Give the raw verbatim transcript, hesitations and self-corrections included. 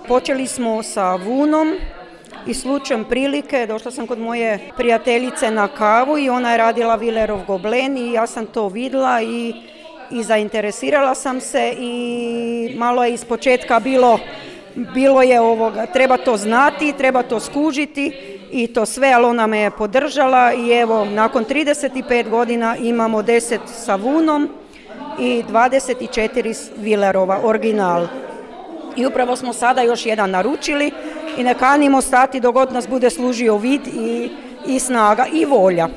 Počeli smo sa vunom i slučajem prilike došla sam kod moje prijateljice na kavu i ona je radila Villerov goblen i ja sam to vidjela i, i zainteresirala sam se i malo je ispočetka bilo, bilo je ovoga, treba to znati, treba to skužiti i to sve, ali ona me je podržala i evo nakon trideset pet godina imamo deset sa vunom i dvadeset četiri Villerova original. I upravo smo sada još jedan naručili i ne kanimo stati dok god nas bude služio vid i, i snaga i volja.